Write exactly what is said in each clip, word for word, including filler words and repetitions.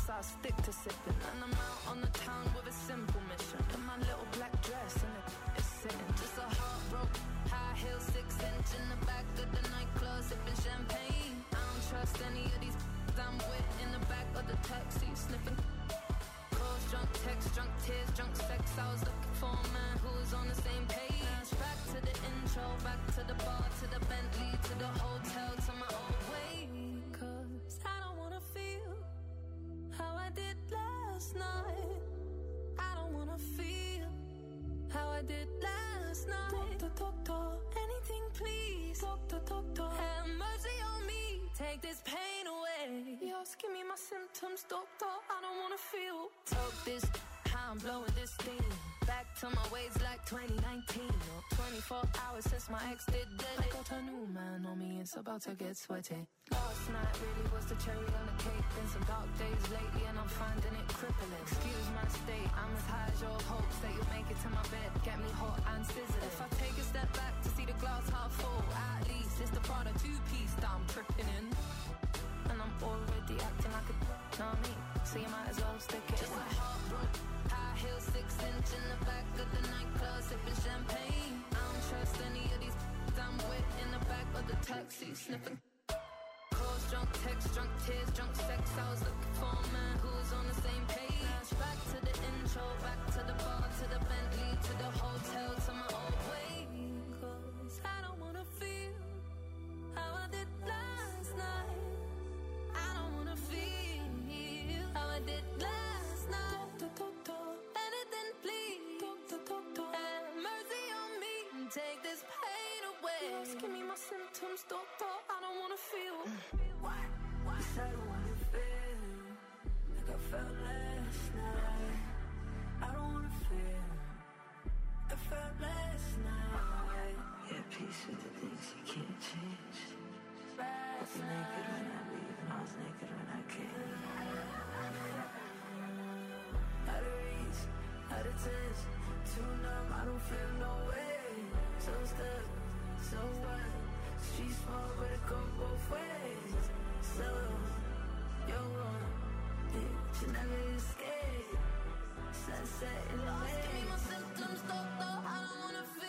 so I stick to sipping. And I'm out on the town with a simple mission. In my little black dress and it, it's sitting. Just a heartbroken, high heel, six inch in the back of the nightclub, sipping champagne. I don't trust any of these I'm with in the back of the taxi, sniffing. Calls, drunk texts, drunk tears, drunk sex. I was looking for a man who was on the same page. Now it's back to the intro, back to the bar, to the Bentley, to the hotel, to my old way. Cause I don't wanna feel how I did last night. I don't wanna feel how I did last night. Doctor, doctor, anything please. Doctor, doctor, have mercy on me. Take this pain away. You're asking me my symptoms, doctor. I don't wanna feel. Talk this, how I'm blowing this steam. Back to my ways like twenty nineteen. Or twenty-four hours since my ex did dead. I got a new man on me, it's about to get sweaty. Last night really was the cherry on the cake. Been some dark days lately and I'm finding it crippling. Excuse my state, I'm as high as your hopes that you'll make it to my bed. Get me hot and sizzling. If I take a step back to see the glass half full, at least it's the Prada two-piece that I'm tripping in. And I'm already acting like a, know what I mean? So you might as well stick it. Just in. A heartbroken, high heel, six inch in the back of the nightclub, sipping champagne. I don't trust any of these I'm with in the back of the taxi, sniffing. Calls, drunk texts, drunk tears, drunk sex. I was looking for a man who was on the same page. Now it's back to the intro, back to the bar, to the Bentley, to the hotel, to my old way. Cause I don't wanna feel how I did last night. I don't wanna feel how I did last night. Doctor, doctor, anything please. Doctor, doctor, have mercy on me and take this pain away. You're asking me my symptoms, doctor. I don't wanna feel. What? What? I don't wanna feel like I felt last night. I don't wanna feel like I felt last night. Yeah, peace with the things you can't change. I was naked when I leave, and I was naked when I came. Out of reach, out of touch, too numb, I don't feel no way. So stuck, so what? Street small, but it go both ways. So, you're wrong, yeah, you never escape. Sunset in the way. Give me my symptoms, doctor, I don't wanna feel.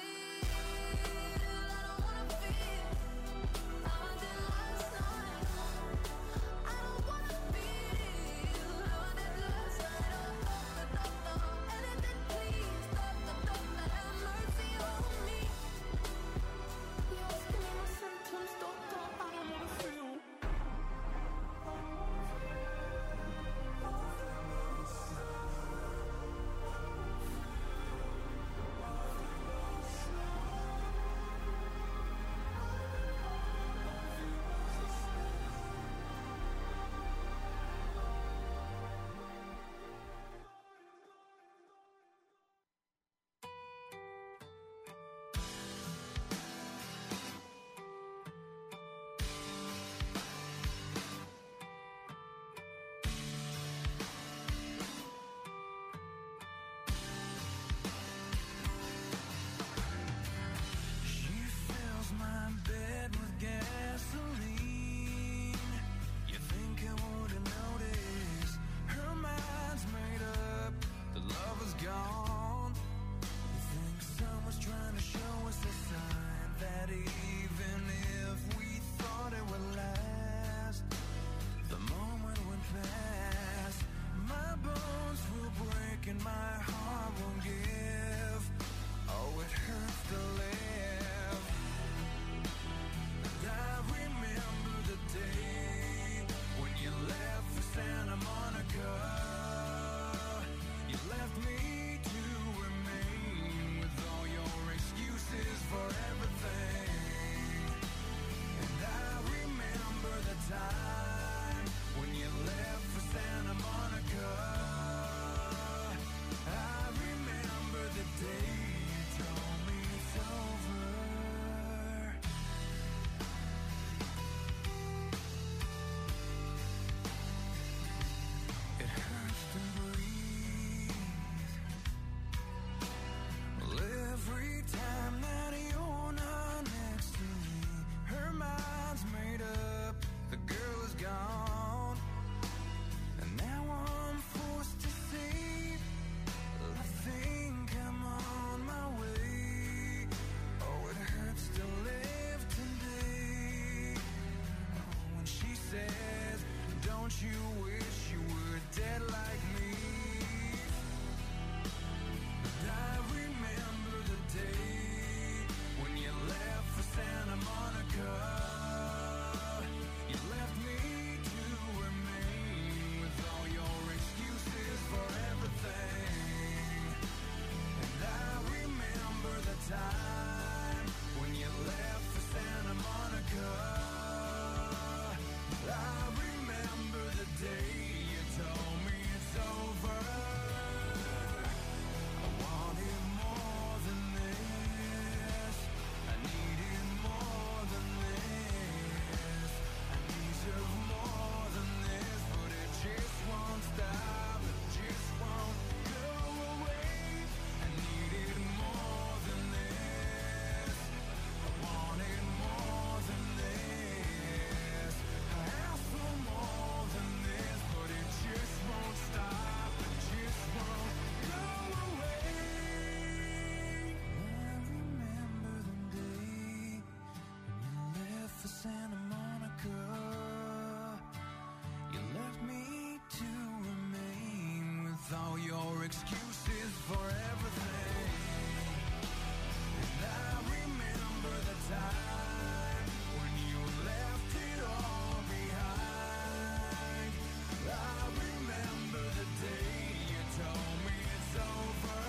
excuses for everything. And I remember the time when you left it all behind. I remember the day you told me it's over.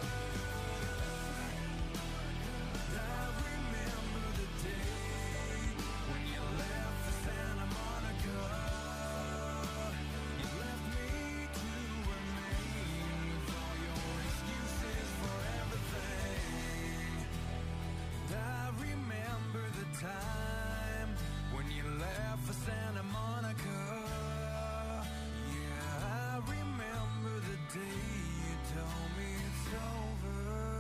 I remember the day when you left for Santa Monica. You left me to remain with all your excuses for everything. And I remember the time when you left for Santa Monica. Yeah, I remember the day you told me it's over.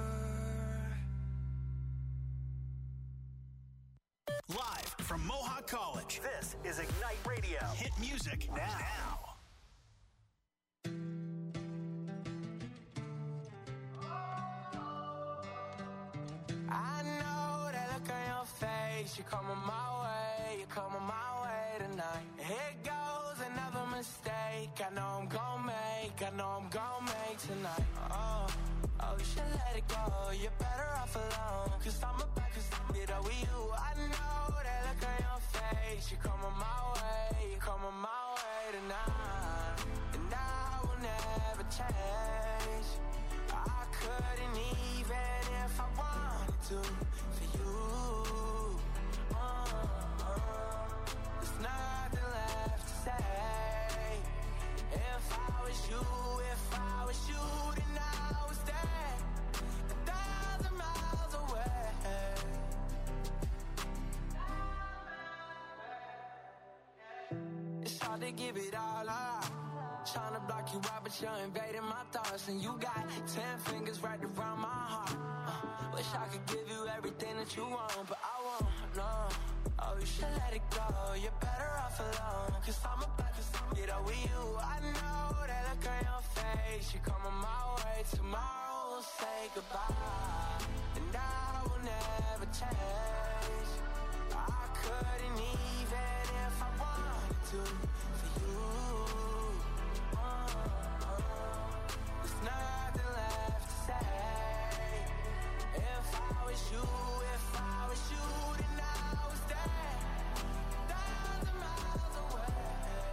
Live from Mohawk College, this is Ignite Radio. Hit music now. I know that look on your face. You're coming my way, you're coming my way tonight. Here goes another mistake. I know I'm gon' make, I know I'm gon' make tonight. Oh, oh, you should let it go. You're better off alone. Cause I'm about to it all with you. I know that look on your face. You're coming my way, you're coming my way tonight. And I will never change. I couldn't even if I wanted to for you. Uh, uh, there's nothing left to say. If I was you, if I was you, then I was there, a thousand miles away. It's hard to give it all up. Trying to block you out, but you're invading my thoughts. And you got ten fingers wrapped around my heart. uh, Wish I could give you everything that you want, but I won't, no. Oh, you should let it go. You're better off alone. Cause I'm about to get over you. I know that look on your face. You're coming my way. Tomorrow we'll say goodbye. And I will never change. I couldn't even if I wanted to for you. There's nothing left to say. If I was you, if I was you, then I was there, a thousand miles away.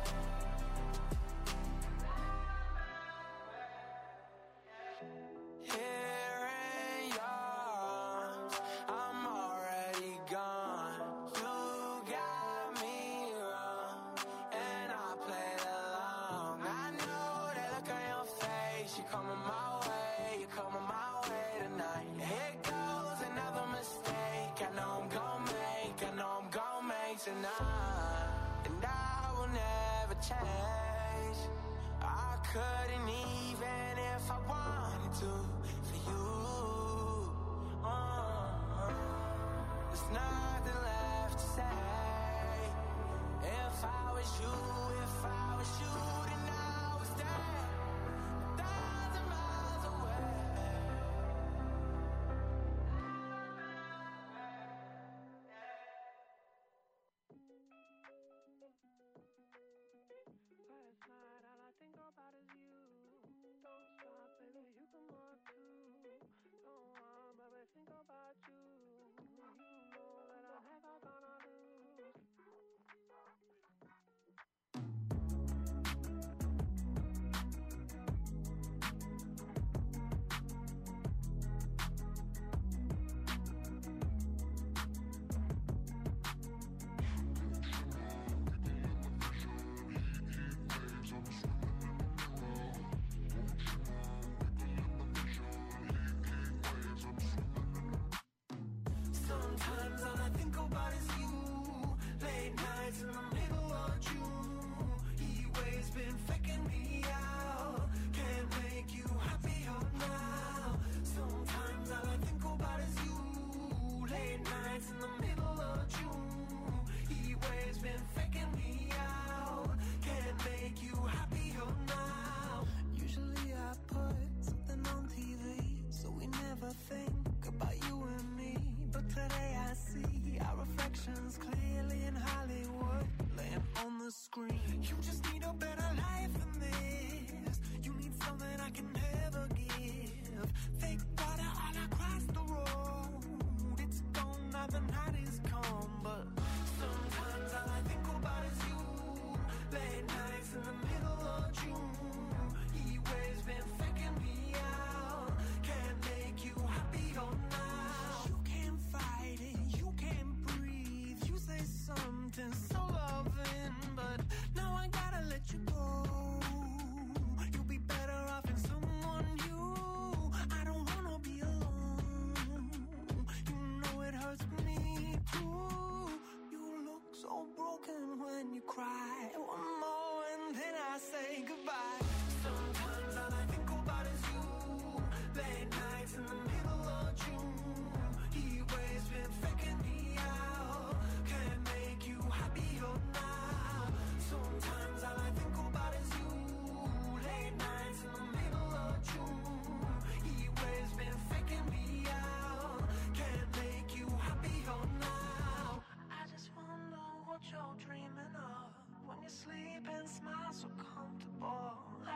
Here in your arms, I'm already gone. You got me wrong, and I played along. I know that look on your face. You're coming my way, you're coming my way tonight. Here goes another mistake. I know I'm gon' make, I know I'm gon' make tonight. And I will never change. I couldn't even if I wanted to for you. Uh, there's nothing left to say. If I was you, if I was you, then I was there, a thousand miles away. Last night all I think about is you. Don't stop, baby, you come on too. Don't want, baby, think about you. You know that I'm never gonna lose.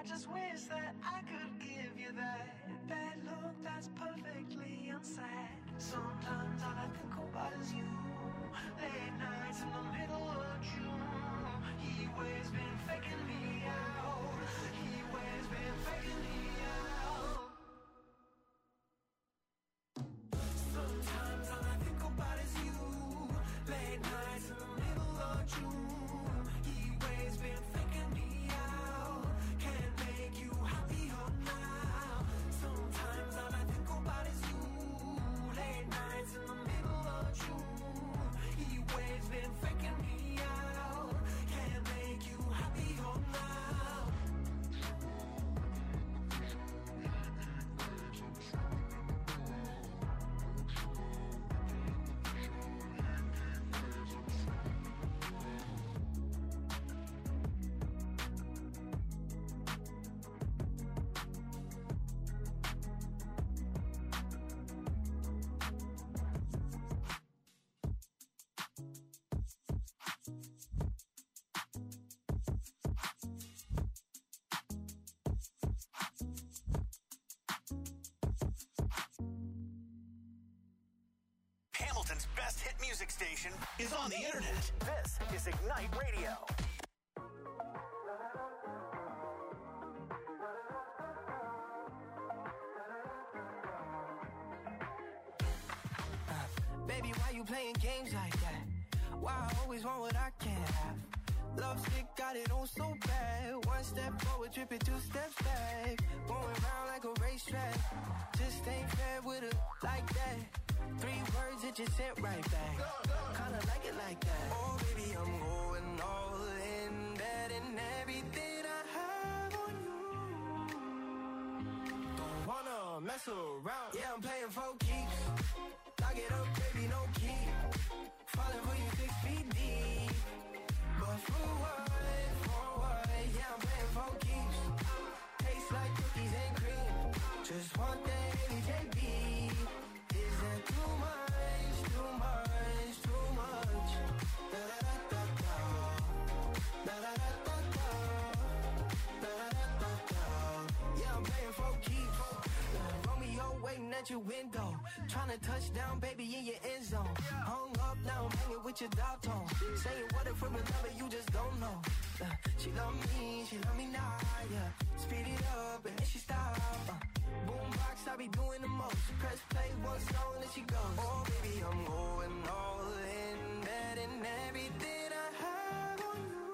I just wish that I could give you that that look that's perfectly unsaid. Sometimes all I think about is you. Late nights in the middle of June. He always been faking me out. He always been faking me out. Sometimes all I think about is you. Late nights in the middle of June. He always been faking me out. Can't make you happier now. Sometimes all I think about is you. Late nights in the middle of June. He always been faking me out. Can't make you happier now. Hamilton's best hit music station is on the internet. This is Ignite Radio. Baby, why you playing games like that? Why I always want what I can't have? Love sick, got it on so bad. One step forward, tripping two steps back. Going round like a racetrack. Just ain't fair with it like that. Three words that you sent right back. Kinda like it like that. Oh, baby, I'm going all in. Betting everything I have on you. Don't wanna mess around. Yeah, I'm playing for keeps. Lock it up, baby, no key. Falling for you six feet deep. But for what, for what? Yeah, I'm playing for keeps. Tastes like cookies and cream. Just want that J B. Is that too much, too much, too much? Da-da-da-da-da. Da-da-da-da-da. Da-da-da-da-da. Yeah, I'm playing for keeps. Romeo waiting at your window. Tryna touch down, baby, in your end zone. Hung up, now I'm hanging with your dog tone. Saying what if we're in love and you just don't know. Uh, she love me, she love me now, yeah. Speed it up and then she stop. Uh, boombox, I be doing the most. Press play, one song and she goes. Oh, baby, I'm going all in. Betting everything I have on you.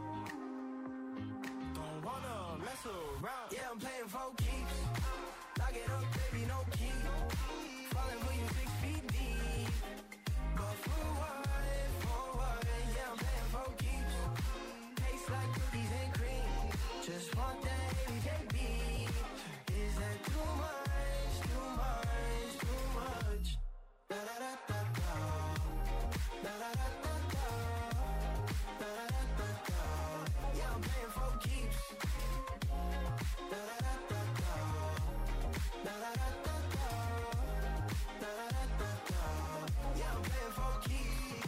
Don't wanna mess around. Yeah, I'm playing for keeps. Lock it up, baby, no key. Falling for you six feet deep. But for what, for what? Yeah, I'm playing for keeps. Tastes like cookies and cream. Just want that J B. Is that too much, too much, too much? Da-da-da-da-da. Da-da-da-da-da. Da-da-da-da-da. Yeah, I'm playing for keeps. Da-da-da-da-da. Da-da-da-da-da. Da-da-da-da-da. Yeah, I'm playing for keeps.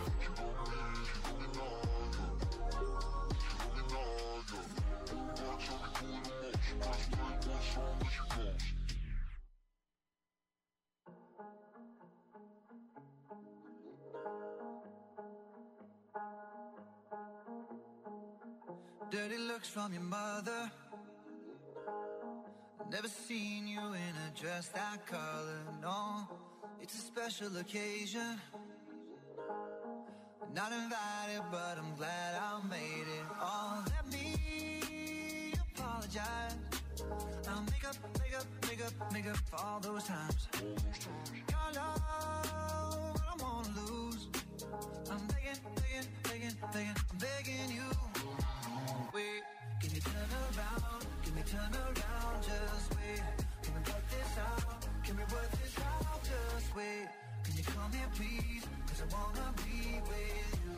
Dirty looks from your mother. Never seen you in a dress that color, no. It's a special occasion. Not invited, but I'm glad I made it. Oh, let me apologize. I'll make up, make up, make up, make up for all those times. Your love, I don't wanna lose. I'm begging, begging, begging, begging, I'm begging you. Wait, can you turn around? Can we turn around? Just wait. Can we work this out? Can we work this out? Just wait. Can you come here, please? Cause I wanna be with you.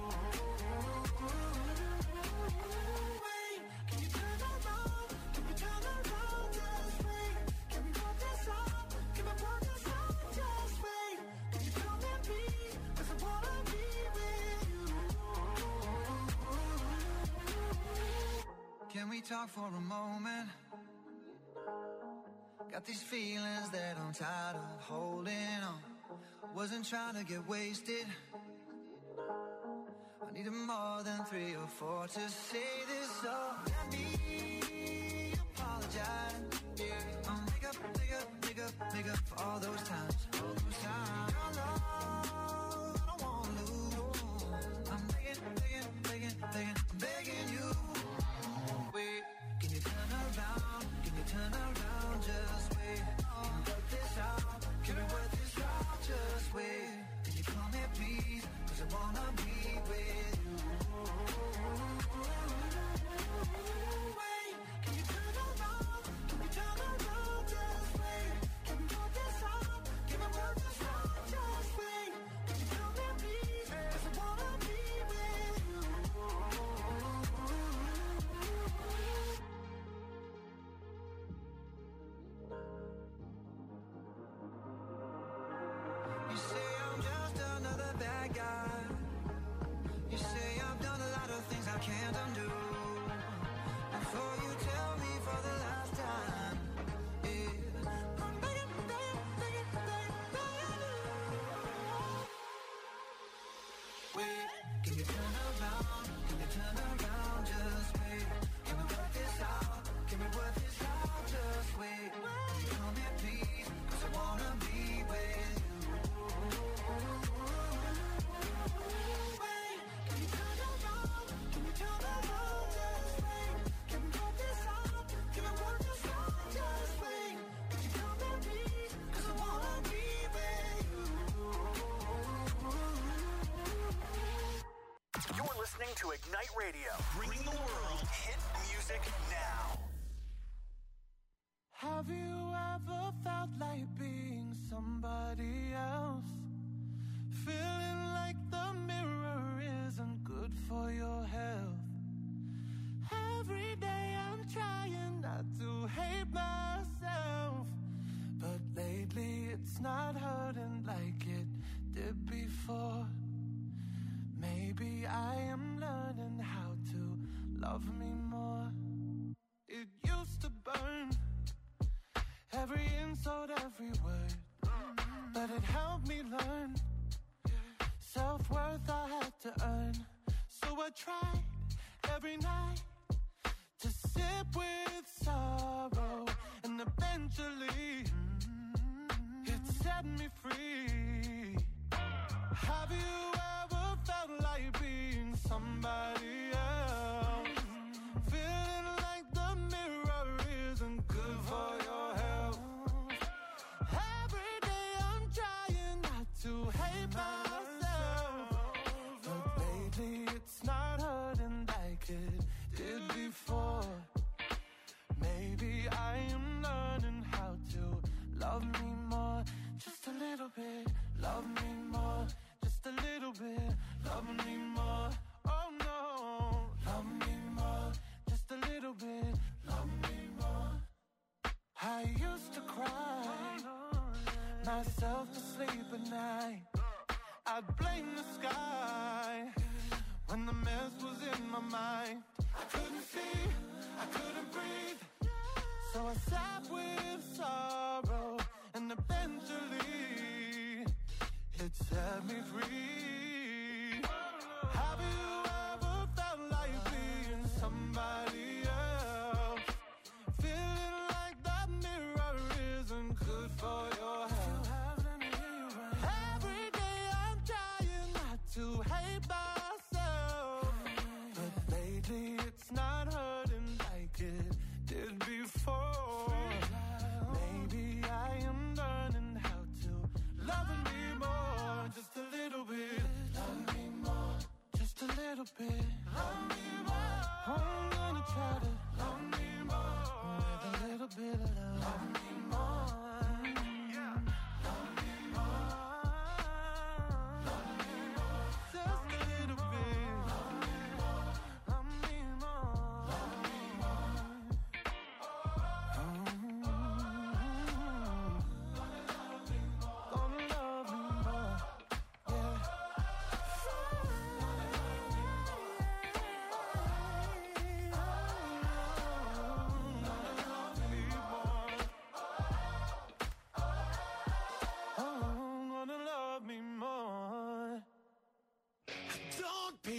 Wait, can you turn around? Can we turn around? Just wait. Can we work this out? Can we work this out? Just wait. Can you come here, please? Cause I wanna be with you. Can we we talk for a moment? Got these feelings that I'm tired of holding on. Wasn't trying to get wasted. I needed more than three or four to say this, so let me apologize. Yeah, I'll make up, make up, make up, make up for all those times, all those times. Your love, I don't wanna lose. I'm begging, begging, begging, begging, I'm begging you. Wait, can you turn around? Can you turn around? Just wait. Can you work this out? Can we work this out? Just wait. Can you come here, please? 'Cause I wanna be with you. Wait, can you turn around? Can we turn around? Just wait. Can we work this out? Can we work this out? Just wait. Can you come here, please? 'Cause I wanna be with you. You say I'm just another bad guy. You say I've done a lot of things I can't undo. Before you tell me for the last time, yeah, I'm begging, begging, begging, begging, begging you. Wait, can you turn around? Can you turn around? Just wait. Can we work this out? Can we work this out? Just wait. Can you come here, please? 'Cause I wanna be with you. Wait, can you turn around? Can you turn around? Just wait. Can we work this out? Can we work this out? Just wait. Can you come here, please? 'Cause I wanna be with you. You're listening to Ignite Radio, bringing the world hit music now. Have you ever felt like being somebody else? Feeling like the mirror isn't good for your health. Every day I'm trying not to hate myself, but lately it's not hurting like it did before. Maybe I am learning how to love me more. It used to burn, every insult, every word, but it helped me learn self-worth I had to earn. So I tried every night to sip with sorrow, and eventually it set me free. Have you ever felt like being somebody else? Feeling like the mirror isn't good for your health. Every day I'm trying not to hate myself, but lately it's not hurting like it did before. Maybe I am learning how to love me more, just a little bit. Love me more, just a little bit. Love me more, oh no. Love me more, just a little bit. Love me more. I used to cry myself to sleep at night. I'd blame the sky when the mess was in my mind. I couldn't see, I couldn't breathe, so I sat with sorrow, and eventually it set me free. Have you ever felt like being somebody else? Feeling like that mirror isn't good for your health. Every day I'm trying not to hate myself, but lately it's not hurting like it did before.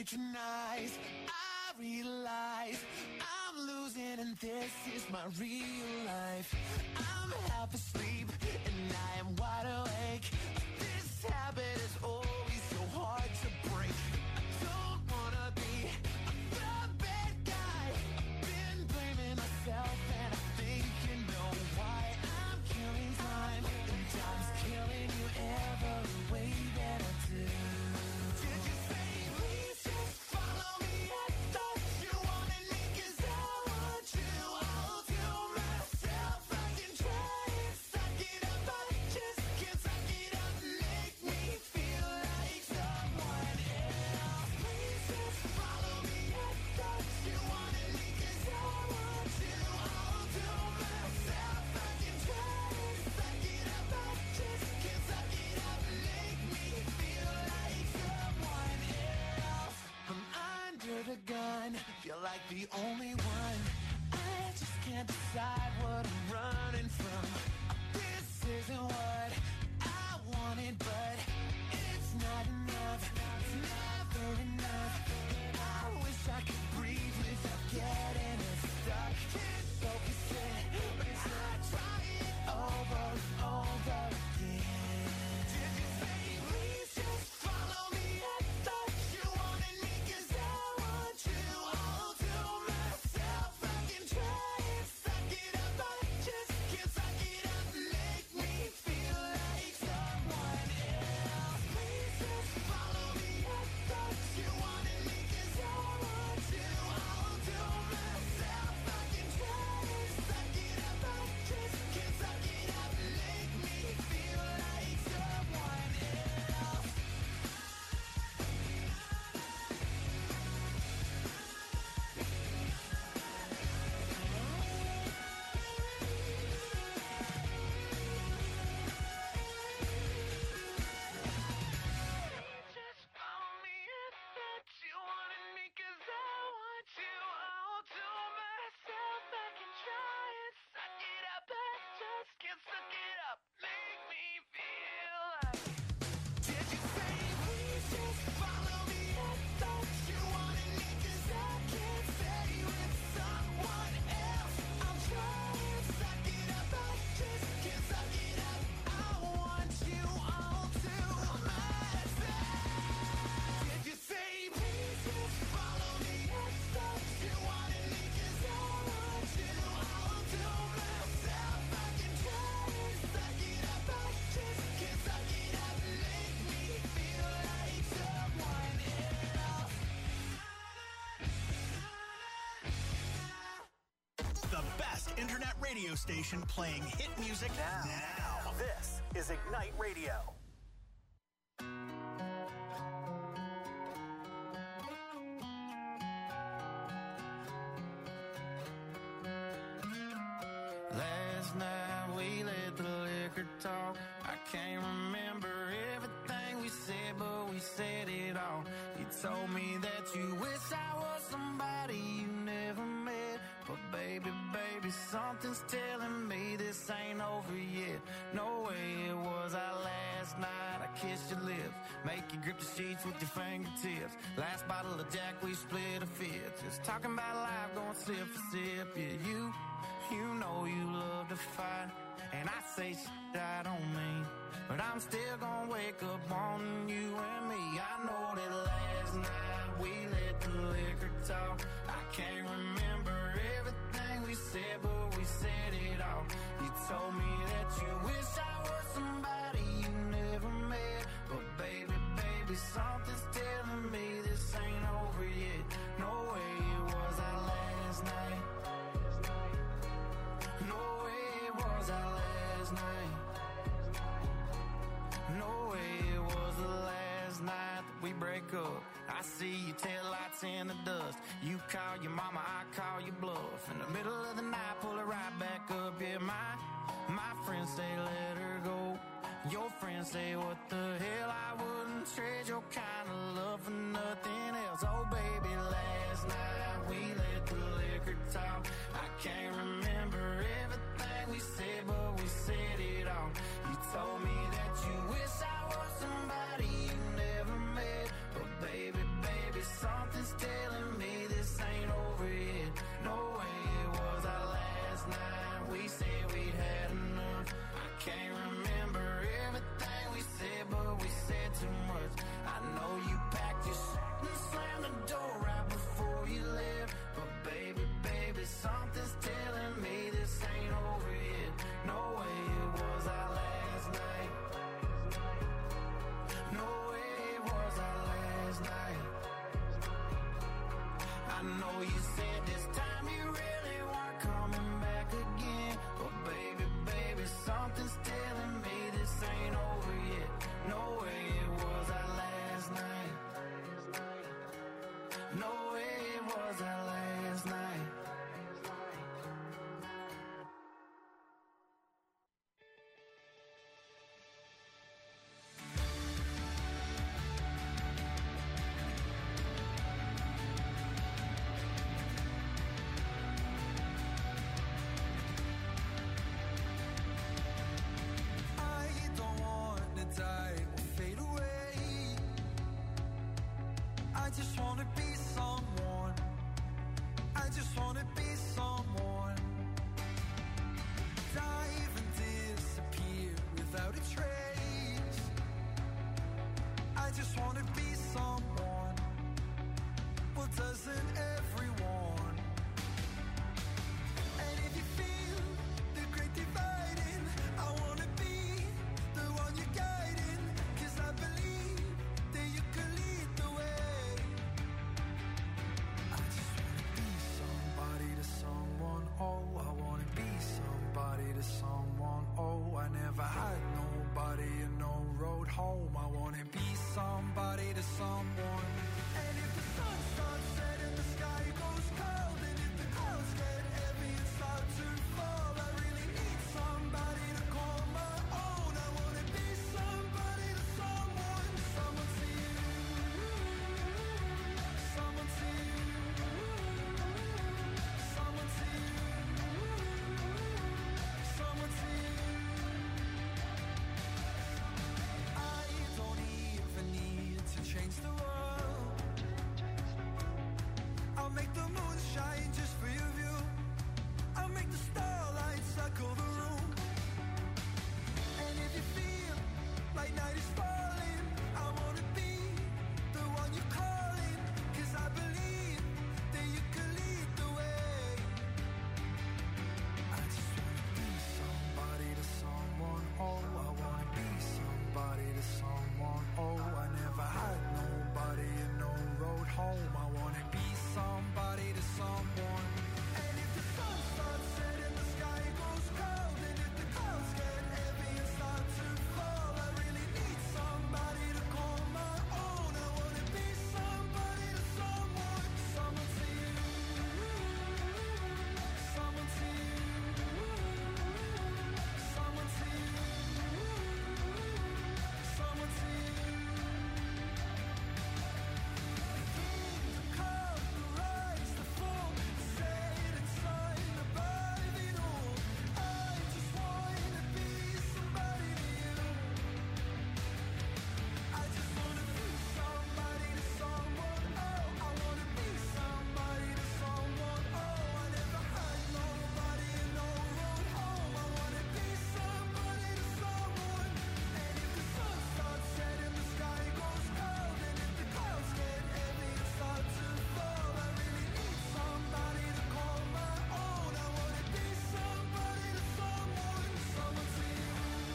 patronize. I realize I'm losing and this is my real life. I'm half asleep and I am wide awake. This habit is always so hard to break. I don't wanna be the bad guy. I've been blaming myself and I think you know why. I'm killing time and time's killing you every way that I do. Did you say please just follow me? I thought you wanted me 'cause I want you. I'll do myself. I can try and suck it up. I just can't suck it up. Make me feel like someone else. Please just follow me. I thought you wanted me 'cause I want you. I'll do myself. I can try and suck it up. I just can't suck it up. Make me feel like someone else. I'm under the gun, feel like the only one. I just can't decide what I'm running from. This isn't what I wanted, but it's not enough. It's never enough. I wish I could breathe without getting it stuck. Can't focus it, I try it over and over again. Did you say please just follow me? I thought you wanted me 'cause I want you. I'll do myself. I can try and suck it up. I just can't suck it up. Make me feel like someone else. Please just follow me. I thought you wanted me 'cause I want you. I'll do myself. I can try and suck it up. I just can't suck it up. Make me feel like someone else. Just follow me. I thought you wanted me 'cause I want you. I'll do myself. I can try and suck it up. I just can't suck it up. Make me feel like. Did you say please just follow me? I thought you wanted me 'cause I can't stay with someone else. I'll try and suck it up. I just can't suck it up. I want you. I'll do myself. Did you say please just follow me? I thought you wanted me 'cause I want you. I'll do myself. I can try and suck it up. I just can't suck it up. Make me feel like someone else. The best internet radio station playing hit music now. now. This is Ignite Radio. Last night we let the liquor talk. I can't remember everything we said, but we said it all. You told me that you wish I was somebody you never met. But baby, baby, something's telling me this ain't over yet. No way it was our last night. I kissed your lips, make you grip the sheets with your fingertips. Last bottle of Jack, we split a fifth. Just talking about life, going sip for sip. Yeah, you, you know you love to fight. And I say shit I don't mean, but I'm still gonna wake up wanting you and me. I know that last night we let the liquor talk. I can't remember everything we said, but we said it all. You told me that you wish I was somebody you never met. But baby, baby, something's telling me this ain't over yet. No way it was our last night. No way it was our last night. No way it was the last night that we break up. I see your taillights in the dust. You call your mama, I call your bluff. In the middle of the night, pull it right back up. Yeah, my, my friends say let her go. Your friends say what the hell, I wouldn't trade your kind of love for nothing else. Oh baby, last night we let the liquor talk. I can't remember everything we said, but we said it all. You told me that you wish I was somebody you never met. But baby, baby, some to someone. Oh, I never had nobody and no road home. I wanna be somebody to someone. And if the sun starts setting, the sky goes cold, and if the clouds get heavy and start to fall, I really need somebody to call my own. I wanna be somebody to someone. Someone to you, someone to you, someone to you, someone to you. I don't even need to change the world. I'll make the moon shine just for your view. I'll make the starlight circle the room. And if you feel like night is falling, I wanna be the one you're calling. 'Cause I believe that you can lead the way. I just wanna be somebody to someone. Oh, I wanna be somebody to someone. Oh, I never had nobody and no road home. I wanna be somebody to someone. And if the sun starts setting, the sky goes cold, and if the clouds get heavy and start to fall, I really need somebody to call my own. I wanna be somebody to someone. Someone to you, someone to you, someone to you, someone to you. The come, the rise, the fall, the setting sun above it all. I just wanna be somebody to you. I just wanna be somebody to someone. Oh, I wanna be somebody to someone. Oh, I never had nobody and no road home. I wanna be somebody to someone. And if the sun starts setting, the sky goes cold, and if the clouds get heavy and start to fall, I really need somebody to call my own. I wanna be somebody to someone. Someone to you,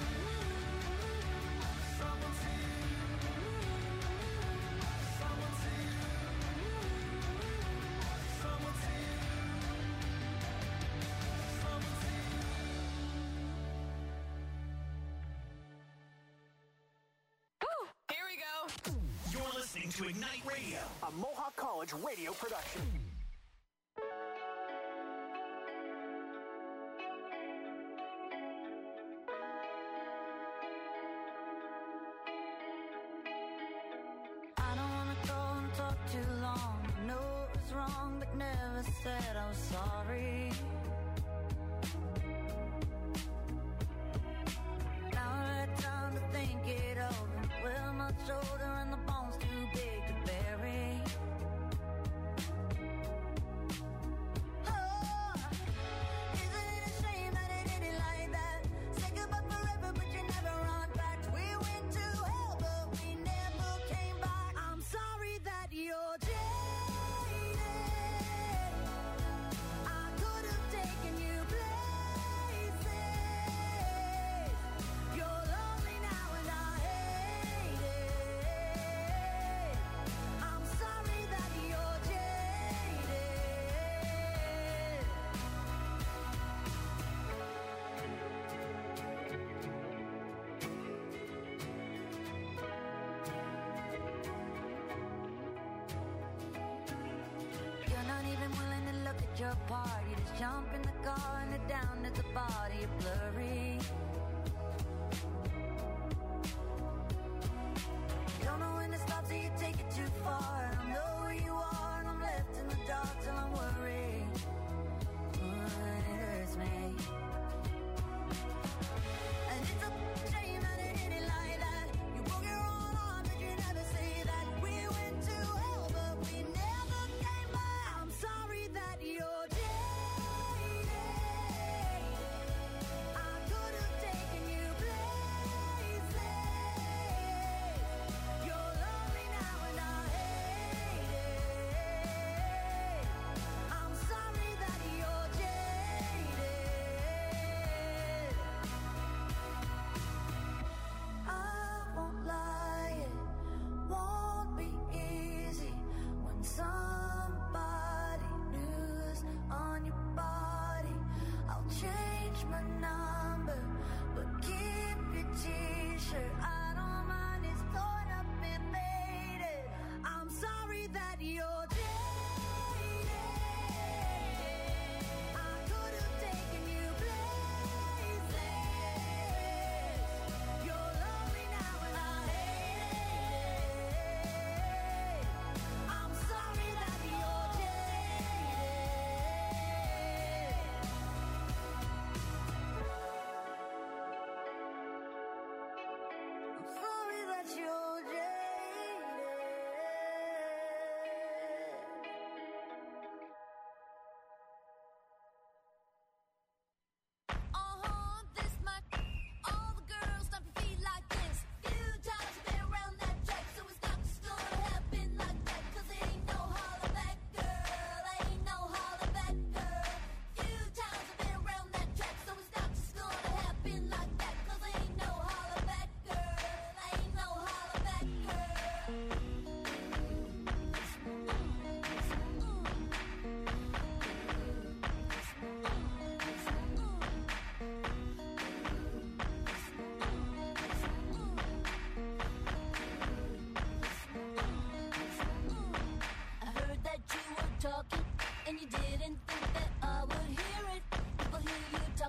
someone to you, someone to you, someone to you, someone to you. Here we go. You're listening to Ignite Radio, a Mohawk College radio production. I don't wanna go and talk too long. I know it was wrong, but never said I was sorry. Now I had time to think it over. Well, my shoulder and the bones too big to bury. Oh, isn't it a shame that it ended like that? Say goodbye forever, but you never run back. We went to hell, but we never came back. I'm sorry that you're jaded. I could have taken you places. You're lonely now and I hate it. I'm sorry that you're jaded. You're not even willing to look at your part. You just jump in the car and head down at the body. You're blurry. You don't know when to stop, so you take it too far. I don't know where you are, and I'm left in the dark till I'm worried. Oh, and it hurts me. And it's a shame that it ended like that. You broke your own arm, but you never say that. We went to hell, but we never came back. I'm sorry that you're jaded.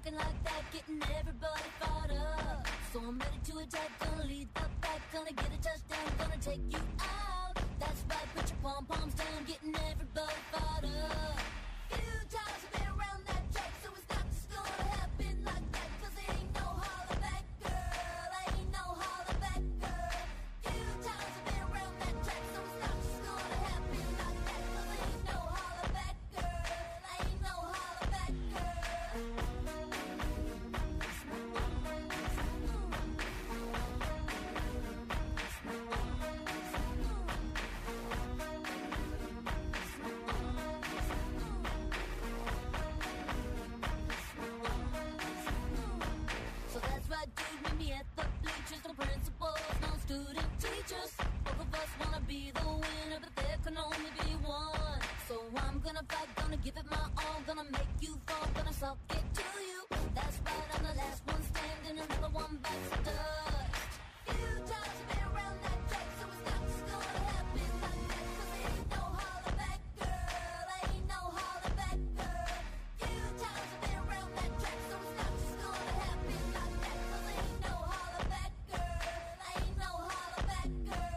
talking like that, getting everybody fired up. So I'm ready to attack, gonna lead the pack, gonna get a touchdown, gonna take you out. That's right, put your pom-poms down, getting everybody fired up. Few times I've been around that track, so it's not just gonna happen like that, cause it ain't no holler back, girl, ain't no holler back, girl. Few times I've been around that track, so it's not just gonna happen like that, cause it ain't no holler back, girl, ain't no holler back, girl. So that's right, dude, meet me at the bleachers. No principals, no student teachers. Both of us wanna be the winner, but there can only be one. So I'm gonna fight, gonna give it my all, gonna make you fall, gonna suck it to you. That's right, I'm the last one standing, another one bites the dust. Few times I've been around that track, so it's not just gonna happen like that, cause it ain't no holler back, girl, ain't no holler back, girl. Few times I've been around that track, so it's not just gonna happen like that, cause it ain't no holler back, girl, ain't no holler back, girl.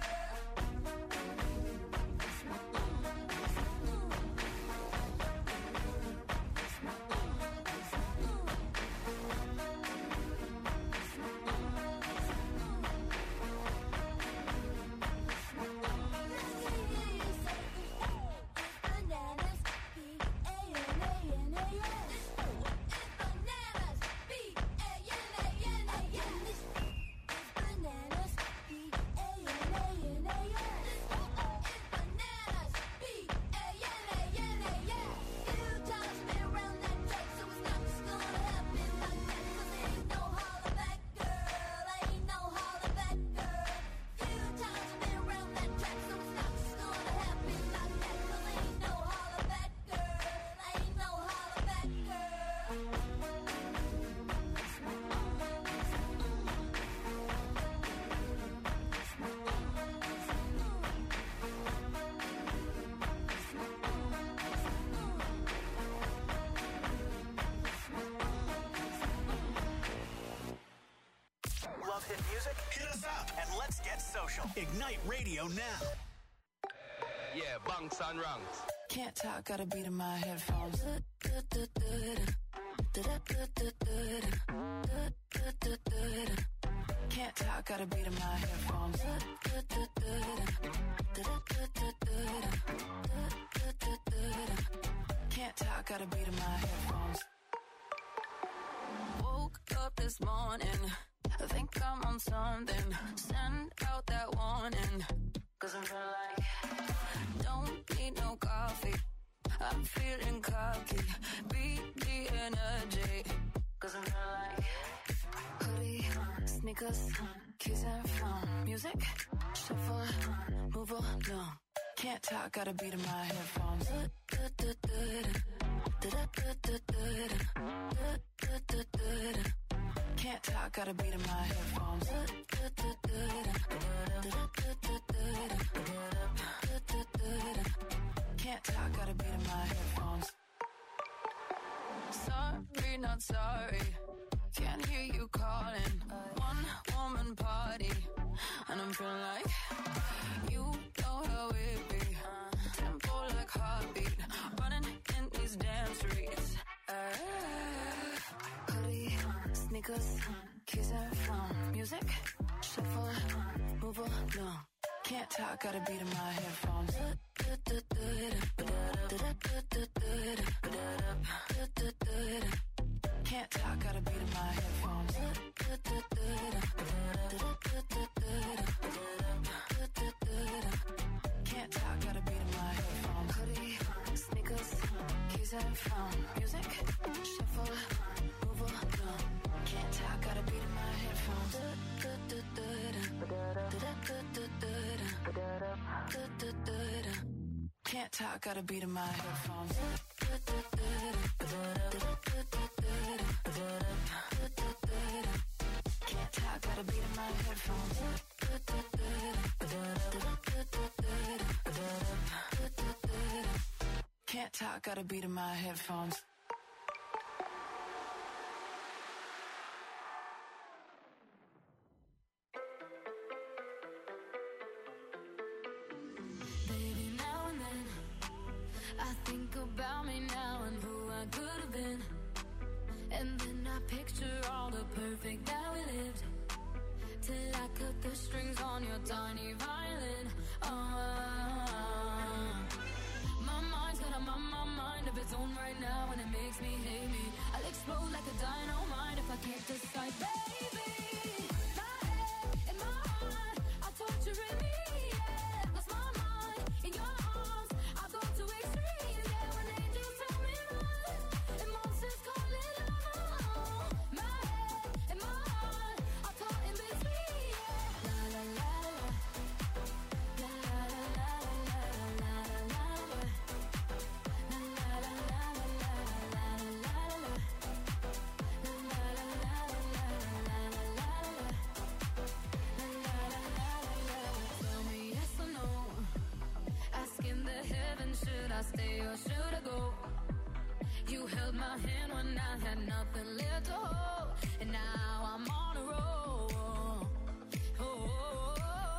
Love hit music? Hit us up and let's get social. Ignite Radio now. Yeah, bunks and ranks. Can't talk, got a beat in my headphones. Can't talk, got a beat in my headphones. Can't talk, got a beat in my headphones. Woke up this morning, I think I'm on something. Send out that warning, cause I'm feeling like don't need no coffee. I'm feeling cocky. Beat the energy, cause I'm feeling like hoodie, sneakers, keys and phone. Music, shuffle, move along. Can't talk, got a beat in my headphones. Can't talk, got a beat in my headphones. Can't talk, got a beat in my headphones. Sorry, not sorry. Can't hear you calling. One woman party, and I'm feeling like you know how it be. Tempo like heartbeat, running in these damn streets. Uh, hoodie, sneakers, keys and phone. Music, shuffle, move along. Can't talk, got a beat in my headphones. Can't talk, got a beat in my headphones. Can't talk, got a beat in my headphones. Hoodie, sneakers, keys and phone. Music, shuffle, move along. Can't talk, got a beat in my headphones. Can't talk, got a beat in my headphones. Can't talk, got a beat in my headphones. Can't talk, got a beat in my headphones. I think about me now and who I could have been. And then I picture all the perfect that we lived. Till I cut the strings on your tiny violin. Oh, my mind's got a my, my mind of its own right now, and it makes me hate me. I'll explode like a dynamite if I can't decide, baby. My head and my heart are torturing me. Yeah, lost my mind in your arms. I go to extremes. Yeah, when angels tell me run, and monsters call it love. My head and my heart are caught in between. Yeah, la la la la, la la la la la la la la. Should I stay or should I go? You held my hand when I had nothing left to hold, and now I'm on a roll. Oh, oh, oh,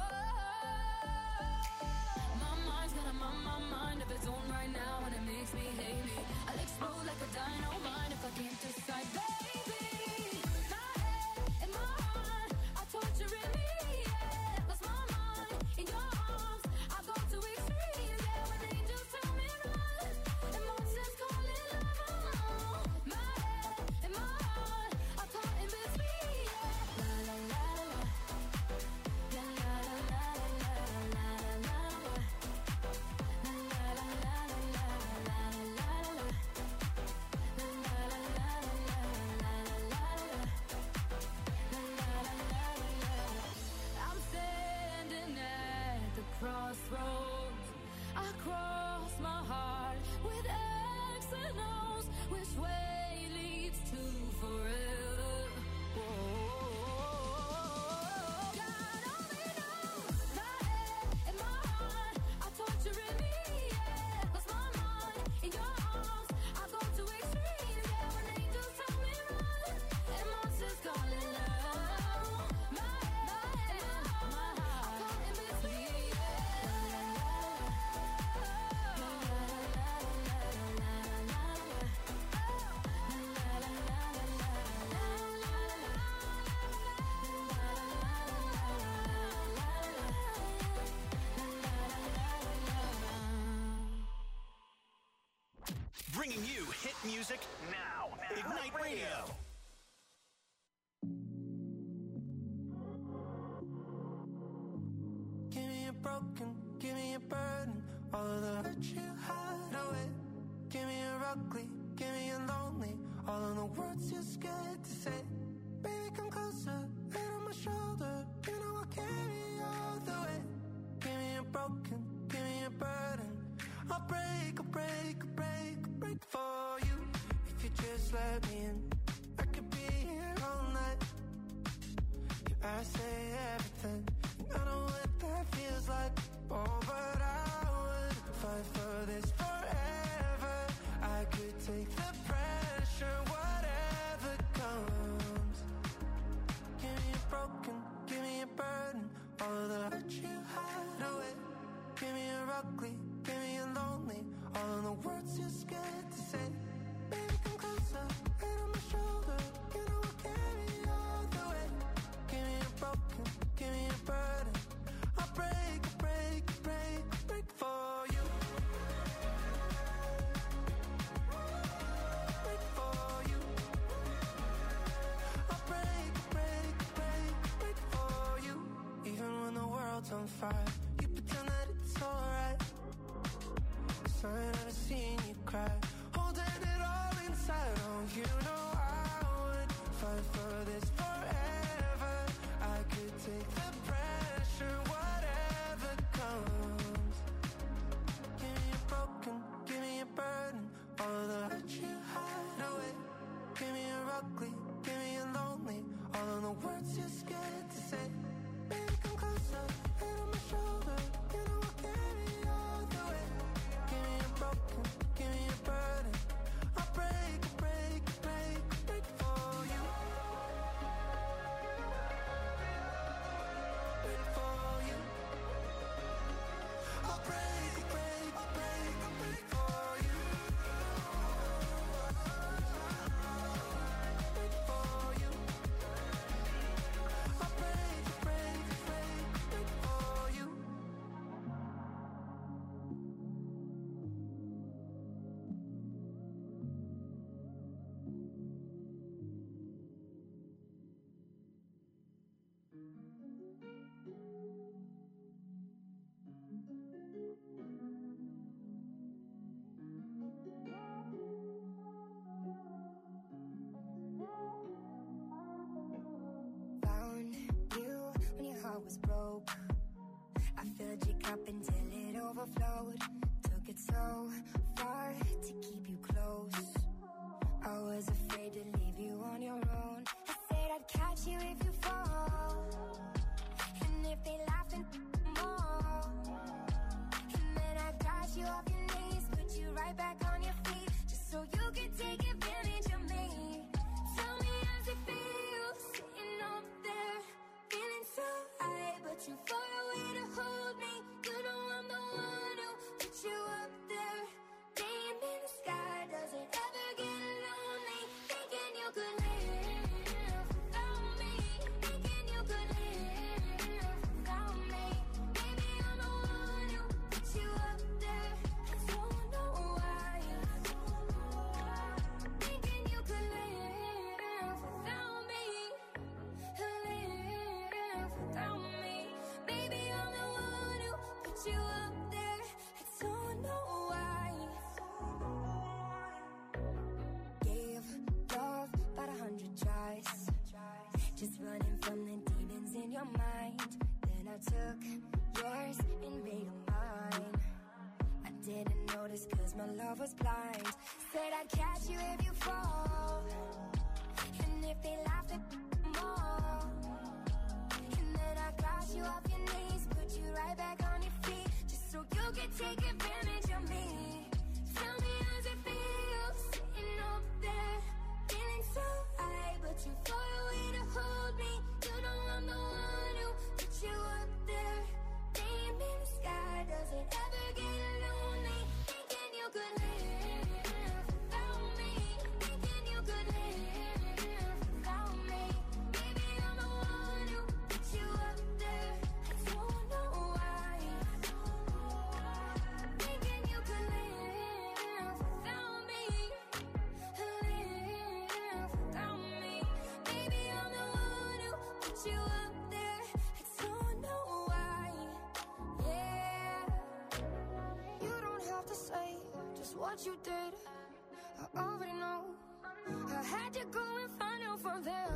oh. My mind's got a my, my mind of its own right now, and it makes me hate me. I'll explode like a dynamite if I can't decide, baby. My head and my heart are torturing me. Yeah, lost my mind in your arms. I go to extremes. Yeah, when angels tell me run, and monsters call it love. My head and my heart are caught in between. Yeah, la la la la, la la la la la la la la, la la la la la la la la, la la la la la la. I'm standing at the crossroads. I cross my heart with X and O's. Which way leads to forever? Whoa. God only knows. My head and my heart are torturing me. Yeah, lost my mind in your arms. I go to extremes. Yeah, when angels tell me run, and monsters call it love. My head and my heart are caught in between. Bringing you hit music now. Ignite Radio. Give me a broken, give me a burden, all of the hurt you hide away. Give me a ugly, give me a lonely, all of the words you're scared to say. Baby, come closer, head on my shoulder, you know I'll carry you all the way. Give me a broken, give me a burden, I'll break, I'll break, I'll break, I'll break for you. If you just let me in, I could be here all night. Yeah, I say everything, and I know what that feels like. Oh, but I would fight for this forever. I could take the pressure, whatever comes. Give me a broken, give me a burden, all of the hurt you hide away. Give me a ugly, give me a lonely, all of the words you're scared to say. Baby, come closer, head on my shoulder, you know I'll carry you all the way. Give me a broken, give me a burden, I'll break, break, break, break for you. Break for you. I'll break, break, break, break for you. Even when the world's on fire, you pretend that it's alright. 'Cause I ain't never seen you cry, holding it all inside. Oh, you know I would fight for this forever. I could take the pressure, whatever comes. Give me a broken, give me a burden, all of the hurt you hide away. Give me a ugly, give me a lonely, all of the words you're scared to say. Baby, come closer, head on my shoulder, you know I'll carry you all the way. Give me a broken, give me a burden, I'll break, break, break, break for you. Break for you. I'll break, break, break, break for was broke. I filled your cup until it overflowed. Took it so far to keep you close. I was afraid to leave you on your own. I said I'd catch you if you fall, and if they laugh then more. And then I got you off your knees, put you right back on your feet, just so you could take advantage of me. Tell me how's it feel, sitting up there, feeling so high, but too far away to hold me. You know I'm the one who put you up there. Name in the sky, does it ever get lonely? Thinking you could live without me. Thinking you could live without me. Maybe I'm the one who put you up there. I don't know why. Thinking you could live without me. Live without me. Maybe I'm the one who put you up there. I don't know why. Gave love about a hundred tries, just running from the demons in your mind. Then I took yours and made them mine. I didn't notice cause my love was blind. Said I'd catch you if you fall, and if they laugh at more. And then I got you off your knees, put you right back on your feet, just so you could take advantage of me. Tell me how's it feel, sitting up there, feeling so high, but too far away to hold me. You know I'm the one who put you up there. Name in the sky, does it ever get lonely? Thinking you could live without me. Thinking you could live without me. Maybe I'm the one who put you up there. I don't know why. Thinking you could live without me. Live without me. Maybe I'm the one who put you up there. I don't know why. Yeah. You don't have to say just what you did. I already know. I had to go and find out from them.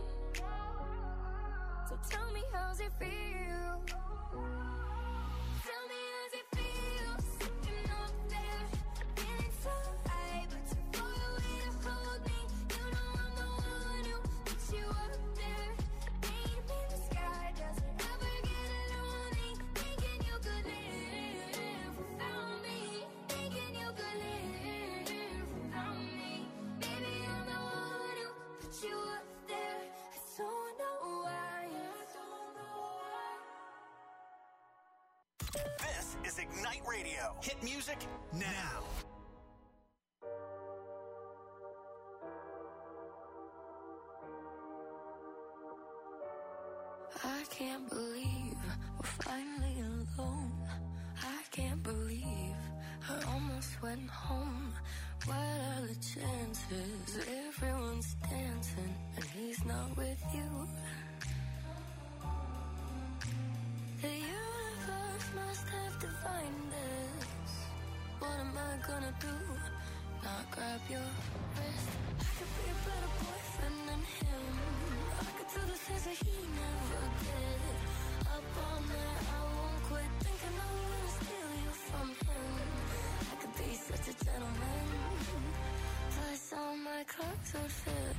So tell me how's it feel. Tell me how's it feel, sitting up there, feeling so high, but too far away to hold me. You know I'm the one who put you up there. Name in the sky, does it ever get lonely? Thinking you could live without me. Thinking you could live without me. Maybe I'm the one who put you up there. I don't know why. I don't know why. This is Ignite Radio. Hit music now. I can't believe we're finally alone. I can't believe I almost went home. What are the chances? Everyone's dancing and he's not with you. The universe must have divined this. What am I gonna do? Not grab your wrist. I could be a better boyfriend than him. I could do the things that he never did. Up all night, I won't quit thinking I'm gonna steal you from him. I could be such a gentleman. Plus all my clothes would fit.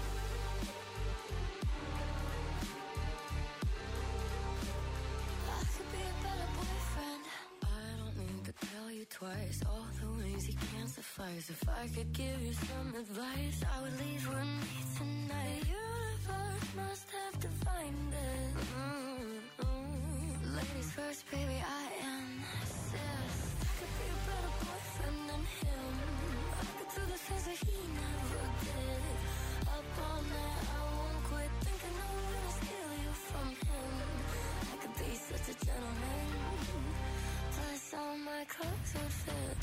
I could be a better boyfriend. I don't need to tell you twice all the ways you can't suffice. If I could give you some advice, I would leave with me tonight. The universe must have divined it. Mm-hmm. Ladies first, baby, I insist. I could be a better boyfriend than him. I could do the things that he never did. Up all night, I won't quit thinking I'm gonna steal you from him. I could be such a gentleman. Plus all my clothes would fit.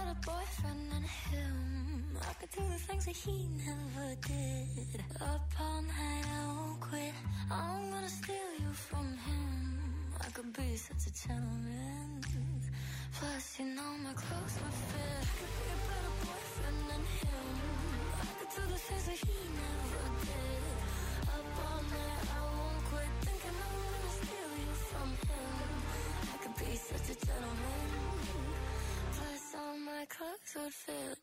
better boyfriend than him. I could do the things that he never did. Up all night, I won't quit. I'm gonna steal you from him. I could be such a gentleman. Plus, you know my clothes would fit. I could be a better boyfriend than him. I could do the things that he never did. Up all night, I won't quit. Thinking I'm gonna steal you from him. I could be such a gentleman. Plus, all my clothes would fit.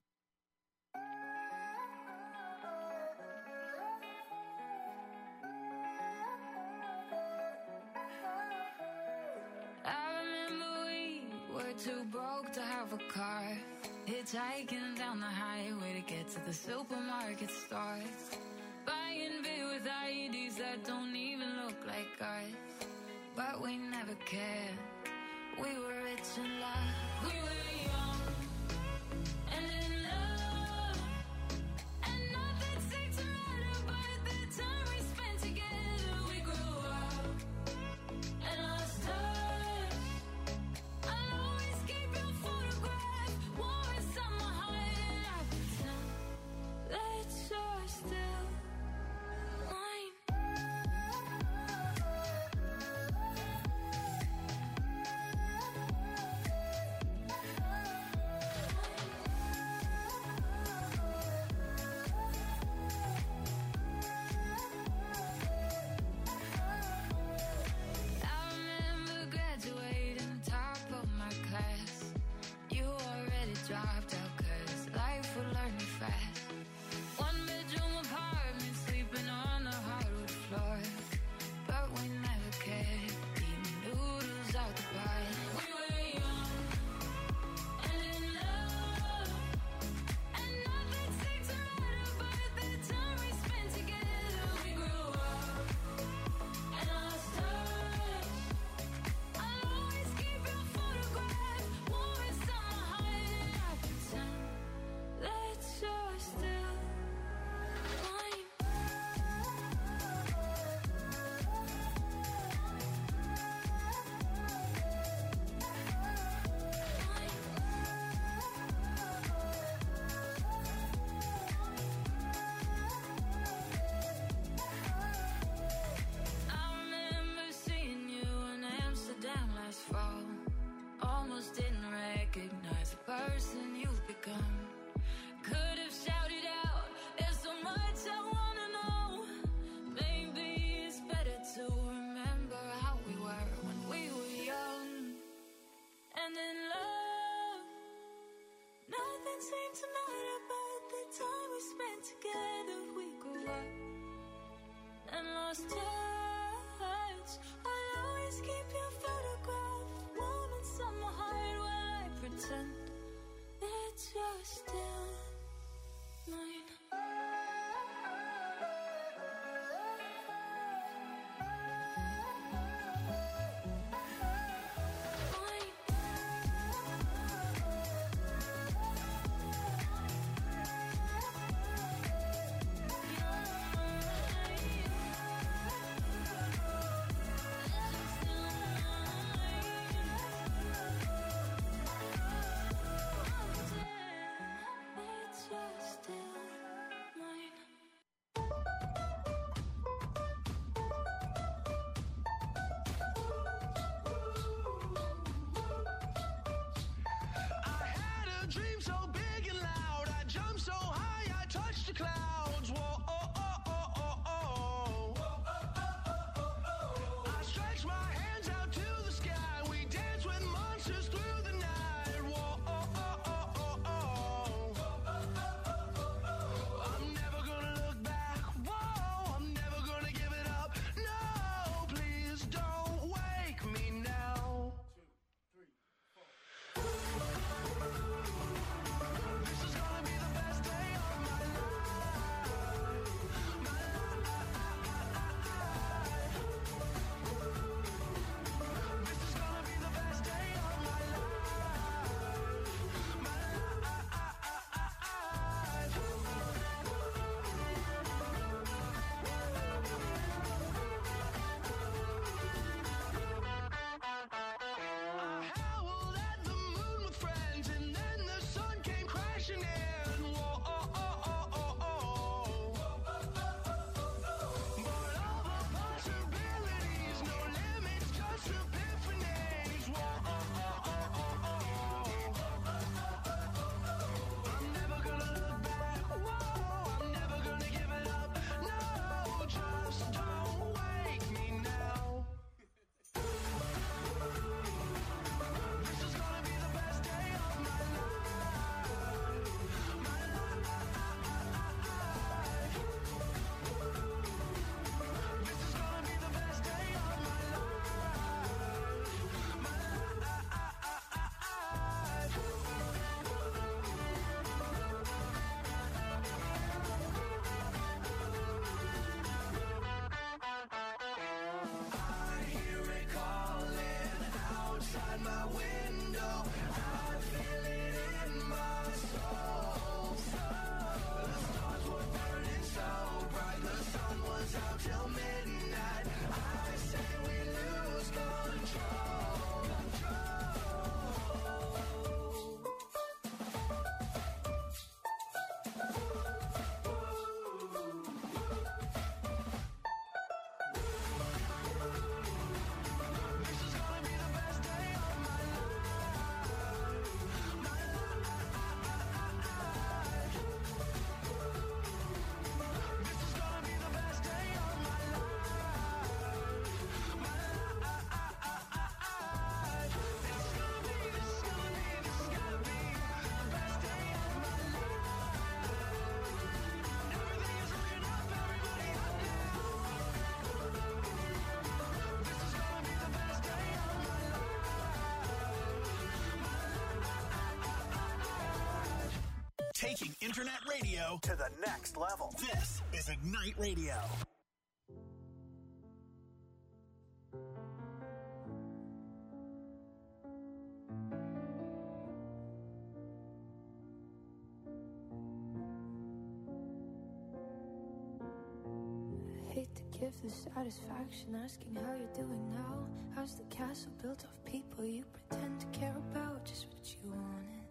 Too broke to have a car, hitchhiking down the highway to get to the supermarket store, buying beer with I E Ds that don't even look like ours. But we never cared. We were rich in love. We were young and in love, and nothing seemed to matter but the time we spent together. We grew up and lost touch. This is gonna be the best day of my life. taking internet radio to the next level. This is Ignite Radio. Hate to give the satisfaction asking how you're doing now. How's the castle built of people you pretend to care about? Just what you wanted.